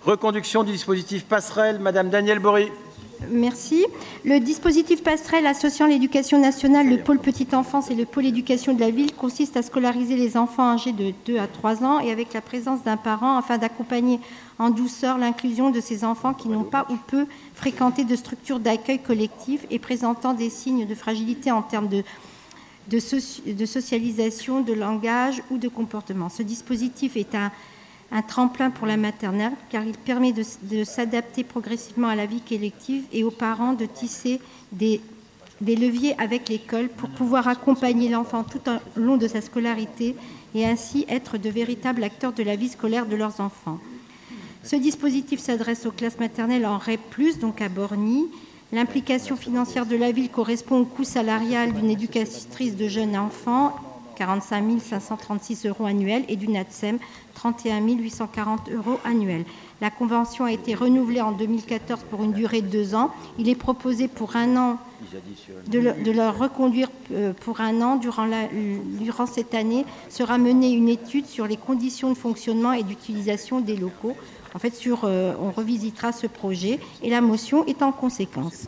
Reconduction du dispositif passerelle, Madame Danielle Bory. Merci. Le dispositif passerelle associant l'éducation nationale, le pôle petite enfance et le pôle éducation de la ville consiste à scolariser les enfants âgés de 2 à 3 ans et avec la présence d'un parent afin d'accompagner en douceur l'inclusion de ces enfants qui n'ont pas ou peu fréquenté de structures d'accueil collectif et présentant des signes de fragilité en termes de socialisation, de langage ou de comportement. Ce dispositif est un tremplin pour la maternelle car il permet de s'adapter progressivement à la vie collective et aux parents de tisser des leviers avec l'école pour pouvoir accompagner l'enfant tout au long de sa scolarité et ainsi être de véritables acteurs de la vie scolaire de leurs enfants. Ce dispositif s'adresse aux classes maternelles en REP+, donc à Borny. L'implication financière de la ville correspond au coût salarial d'une éducatrice de jeunes enfants, 45 536 € annuels, et d'une ATSEM, 31 840 € annuels. La convention a été renouvelée en 2014 pour une durée de 2 ans. Il est proposé pour un an de leur reconduire pour un an. Durant cette année sera menée une étude sur les conditions de fonctionnement et d'utilisation des locaux. En fait, on revisitera ce projet et la motion est en conséquence.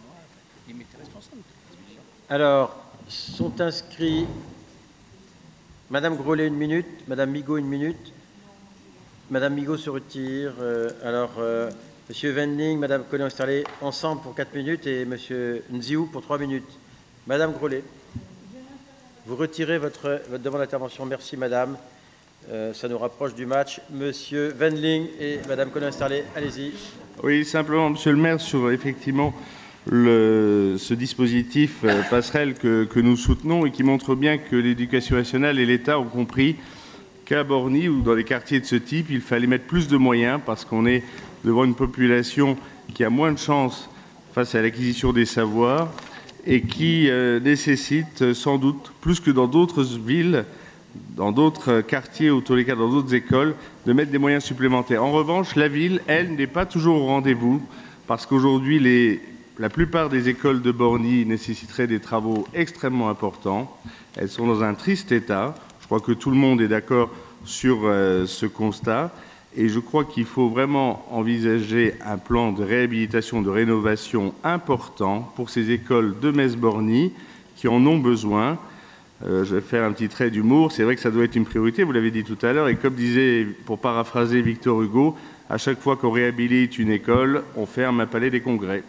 Alors, sont inscrits Madame Grollet, 1 minute. Madame Migaud, 1 minute. Madame Migaud se retire. Monsieur Wendling, Madame Collet-Oesterlé, ensemble pour 4 minutes et Monsieur Nziou pour 3 minutes. Madame Grollet, vous retirez votre demande d'intervention. Merci, Madame. Ça nous rapproche du match. Monsieur Wendling et Madame Collet-Oesterlé, allez-y. Oui, simplement, Monsieur le maire, sur effectivement ce dispositif passerelle que nous soutenons et qui montre bien que l'Éducation nationale et l'État ont compris qu'à Borny ou dans les quartiers de ce type, il fallait mettre plus de moyens parce qu'on est devant une population qui a moins de chances face à l'acquisition des savoirs et qui nécessite sans doute, plus que dans d'autres villes, dans d'autres quartiers ou en tous les cas dans d'autres écoles, de mettre des moyens supplémentaires. En revanche, la ville, elle, n'est pas toujours au rendez-vous parce qu'aujourd'hui, la plupart des écoles de Borny nécessiteraient des travaux extrêmement importants. Elles sont dans un triste état. Je crois que tout le monde est d'accord sur ce constat. Et je crois qu'il faut vraiment envisager un plan de réhabilitation, de rénovation important pour ces écoles de Metz-Borny qui en ont besoin. Je vais faire un petit trait d'humour. C'est vrai que ça doit être une priorité, vous l'avez dit tout à l'heure. Et comme disait, pour paraphraser Victor Hugo, à chaque fois qu'on réhabilite une école, on ferme un palais des congrès.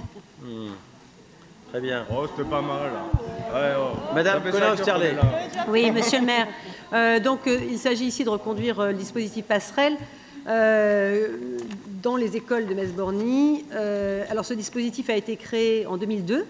Très bien. Oh, c'était pas mal. Ouais, oh. Madame Collet-Oesterlé. Oui, monsieur le maire. Il s'agit ici de reconduire le dispositif passerelle dans les écoles de Metz-Borny. Alors, ce dispositif a été créé en 2002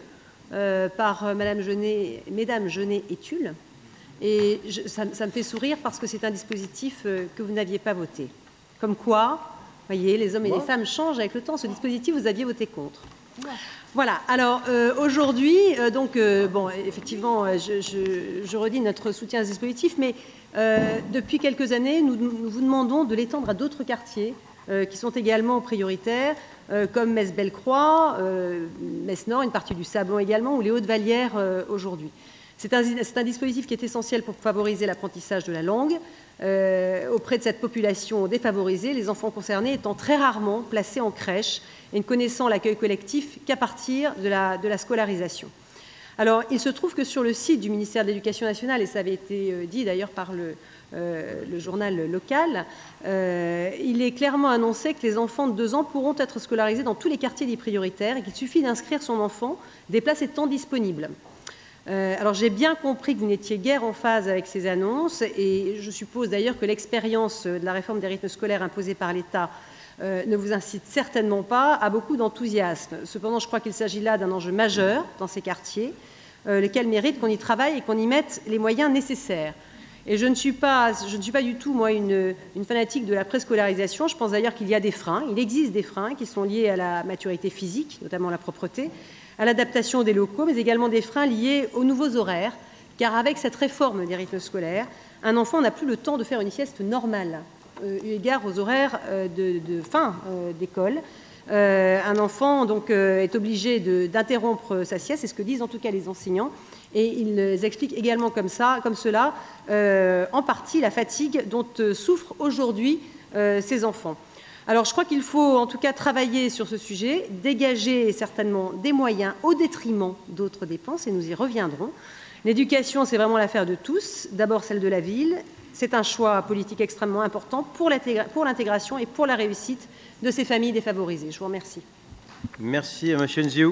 par Mesdames Jeunet et Tulle. Et ça me fait sourire parce que c'est un dispositif que vous n'aviez pas voté. Comme quoi, vous voyez, les hommes et les femmes changent avec le temps. Ce dispositif, vous aviez voté contre. Voilà. Alors aujourd'hui, effectivement, je redis notre soutien à ce dispositif, mais depuis quelques années, nous vous demandons de l'étendre à d'autres quartiers qui sont également prioritaires, comme Metz-Bellecroix, Metz-Nord, une partie du Sablon également, ou les Hautes-Vallières aujourd'hui. C'est un dispositif qui est essentiel pour favoriser l'apprentissage de la langue auprès de cette population défavorisée, les enfants concernés étant très rarement placés en crèche et ne connaissant l'accueil collectif qu'à partir de la scolarisation. Alors, il se trouve que sur le site du ministère de l'Éducation nationale, et ça avait été dit d'ailleurs par le journal local, il est clairement annoncé que les enfants de 2 ans pourront être scolarisés dans tous les quartiers dits prioritaires et qu'il suffit d'inscrire son enfant, des places étant disponibles. Alors j'ai bien compris que vous n'étiez guère en phase avec ces annonces et je suppose d'ailleurs que l'expérience de la réforme des rythmes scolaires imposée par l'État ne vous incite certainement pas à beaucoup d'enthousiasme. Cependant, je crois qu'il s'agit là d'un enjeu majeur dans ces quartiers, lesquels méritent qu'on y travaille et qu'on y mette les moyens nécessaires. Et je ne suis pas du tout, moi, une fanatique de la préscolarisation. Je pense d'ailleurs qu'il y a des freins. Il existe des freins qui sont liés à la maturité physique, notamment la propreté, à l'adaptation des locaux, mais également des freins liés aux nouveaux horaires, car avec cette réforme des rythmes scolaires, un enfant n'a plus le temps de faire une sieste normale, eu égard aux horaires de fin d'école. Un enfant donc, est obligé d'interrompre sa sieste, c'est ce que disent en tout cas les enseignants, et ils expliquent également comme cela, en partie la fatigue dont souffrent aujourd'hui ces enfants. Alors je crois qu'il faut en tout cas travailler sur ce sujet, dégager certainement des moyens au détriment d'autres dépenses, et nous y reviendrons. L'éducation, c'est vraiment l'affaire de tous, d'abord celle de la ville. C'est un choix politique extrêmement important pour l'intégration et pour la réussite de ces familles défavorisées. Je vous remercie. Merci, M. Nziou.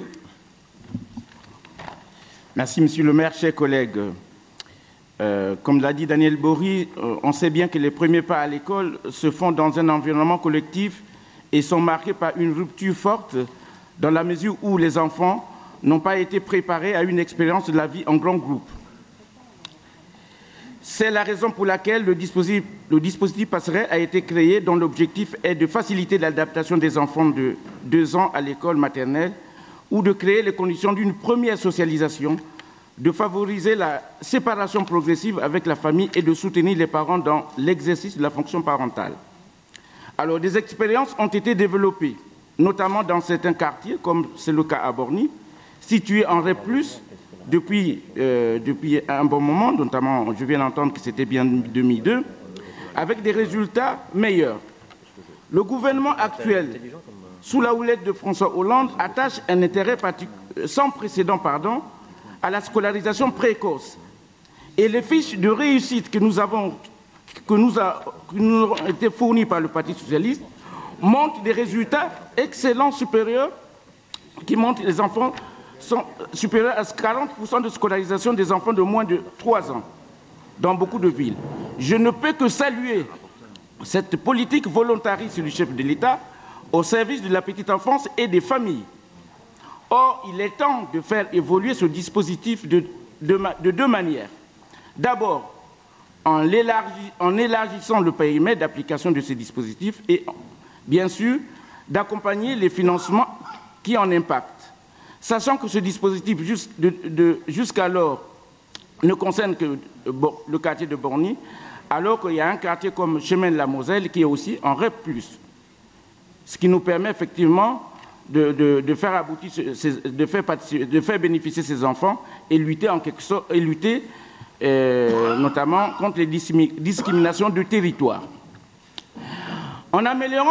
Merci, Monsieur le maire, chers collègues. Comme l'a dit Daniel Bory, on sait bien que les premiers pas à l'école se font dans un environnement collectif et sont marqués par une rupture forte dans la mesure où les enfants n'ont pas été préparés à une expérience de la vie en grand groupe. C'est la raison pour laquelle le dispositif passerelle a été créé, dont l'objectif est de faciliter l'adaptation des enfants de 2 ans à l'école maternelle ou de créer les conditions d'une première socialisation, de favoriser la séparation progressive avec la famille et de soutenir les parents dans l'exercice de la fonction parentale. Alors, des expériences ont été développées, notamment dans certains quartiers, comme c'est le cas à Borny, situés en REP+, depuis un bon moment, notamment, je viens d'entendre que c'était bien 2002, avec des résultats meilleurs. Le gouvernement actuel, sous la houlette de François Hollande, attache un intérêt sans précédent à la scolarisation précoce. Et les fiches de réussite qui nous ont été fournies par le Parti socialiste montrent des résultats excellents, supérieurs, qui montrent que les enfants sont supérieurs à 40% de scolarisation des enfants de moins de 3 ans dans beaucoup de villes. Je ne peux que saluer cette politique volontariste du chef de l'État au service de la petite enfance et des familles. Or, il est temps de faire évoluer ce dispositif de 2 manières. D'abord, en élargissant le périmètre d'application de ces dispositifs et, bien sûr, d'accompagner les financements qui en impactent. Sachant que ce dispositif, jusqu'alors, ne concerne que le quartier de Borny, alors qu'il y a un quartier comme Chemin de la Moselle qui est aussi en REP+. Ce qui nous permet effectivement de faire aboutir, de faire bénéficier ces enfants et lutter en quelque sorte, notamment contre les discriminations du territoire. En améliorant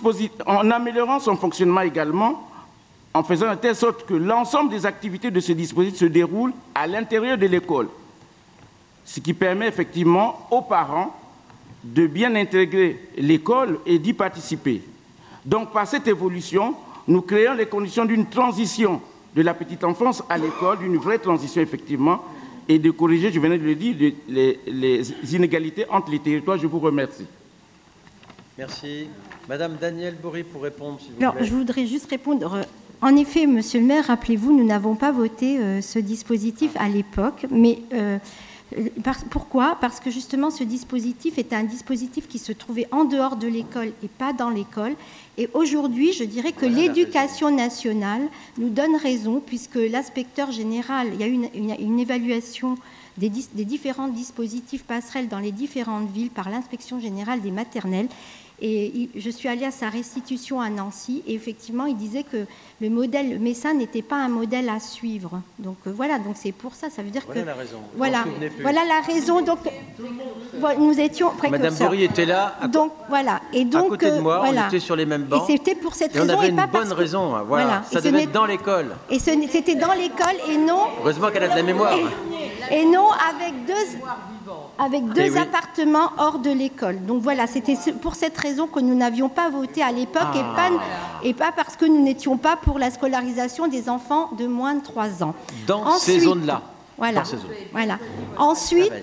son fonctionnement également, en faisant de telle sorte que l'ensemble des activités de ce dispositif se déroulent à l'intérieur de l'école, ce qui permet effectivement aux parents de bien intégrer l'école et d'y participer. Donc, par cette évolution, nous créons les conditions d'une transition de la petite enfance à l'école, d'une vraie transition effectivement, et de corriger, je venais de le dire, les inégalités entre les territoires. Je vous remercie. Merci. Madame Danielle Bory pour répondre, s'il vous plaît. Alors, je voudrais juste répondre. En effet, monsieur le maire, rappelez-vous, nous n'avons pas voté ce dispositif à l'époque, mais pourquoi ? Parce que justement, ce dispositif était un dispositif qui se trouvait en dehors de l'école et pas dans l'école. Et aujourd'hui, je dirais que l'éducation nationale nous donne raison, puisque l'inspecteur général, il y a eu une évaluation des différents dispositifs passerelles dans les différentes villes par l'inspection générale des maternelles. Et je suis allée à sa restitution à Nancy et effectivement, il disait que le modèle Messin n'était pas un modèle à suivre. Donc voilà, donc c'est pour ça. Ça veut dire la raison. Voilà la raison. Donc nous étions précurseurs. Madame Bory était là. Donc voilà. Et donc à côté de moi, on était sur les mêmes bancs. Et c'était pour cette raison. On avait une bonne raison. Voilà. Ça devait être dans l'école. Et c'était dans l'école et non. Heureusement qu'elle a de la mémoire. Et non avec deux appartements hors de l'école. Donc voilà, c'était pour cette raison que nous n'avions pas voté à l'époque et pas parce que nous n'étions pas pour la scolarisation des enfants de moins de 3 ans. Ces zones-là. Voilà. Ensuite,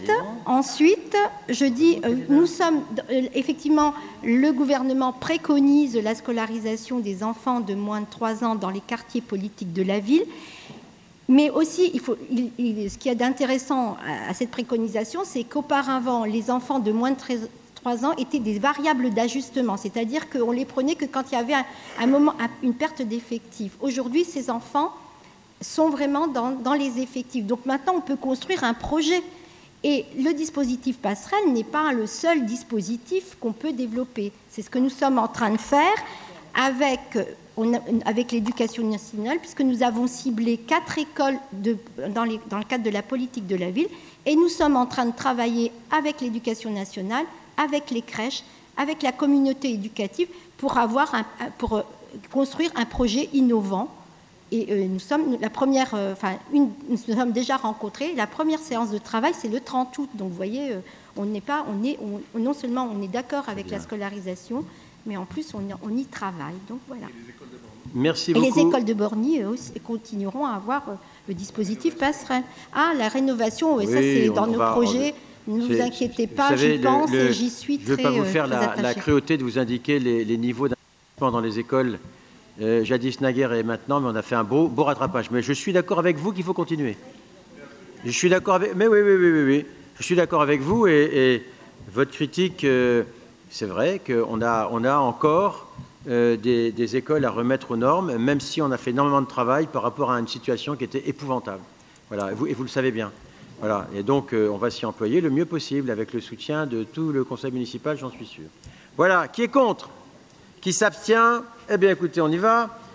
je dis, nous sommes effectivement, le gouvernement préconise la scolarisation des enfants de moins de 3 ans dans les quartiers politiques de la ville. Mais aussi, ce qui est d'intéressant à cette préconisation, c'est qu'auparavant, les enfants de moins de 3 ans étaient des variables d'ajustement, c'est-à-dire qu'on les prenait que quand il y avait une perte d'effectifs. Aujourd'hui, ces enfants sont vraiment dans les effectifs. Donc maintenant, on peut construire un projet. Et le dispositif passerelle n'est pas le seul dispositif qu'on peut développer. C'est ce que nous sommes en train de faire avec l'éducation nationale, puisque nous avons ciblé 4 écoles dans le cadre de la politique de la ville, et nous sommes en train de travailler avec l'éducation nationale, avec les crèches, avec la communauté éducative pour construire un projet innovant. Et nous sommes déjà rencontrés. La première séance de travail, c'est le 30 août. Donc, vous voyez, non seulement on est d'accord avec la scolarisation, mais en plus, on y travaille. Donc, voilà. Merci beaucoup. Et les écoles de Borny aussi continueront à avoir le dispositif passerelle. Ah, la rénovation, oui, ça, c'est dans nos projets. Ne vous inquiétez pas, j'y pense et j'y suis très attachée. Je ne veux pas vous faire la cruauté de vous indiquer les niveaux d'investissement dans les écoles, jadis, naguère et maintenant, mais on a fait un beau rattrapage. Mais je suis d'accord avec vous qu'il faut continuer. Je suis d'accord avec... Mais oui. Je suis d'accord avec vous et votre critique, c'est vrai qu'on a encore des écoles à remettre aux normes, même si on a fait énormément de travail par rapport à une situation qui était épouvantable. Voilà, et vous le savez bien. Voilà, et donc on va s'y employer le mieux possible avec le soutien de tout le conseil municipal, j'en suis sûr. Voilà, qui est contre? Qui s'abstient? Eh bien écoutez, on y va.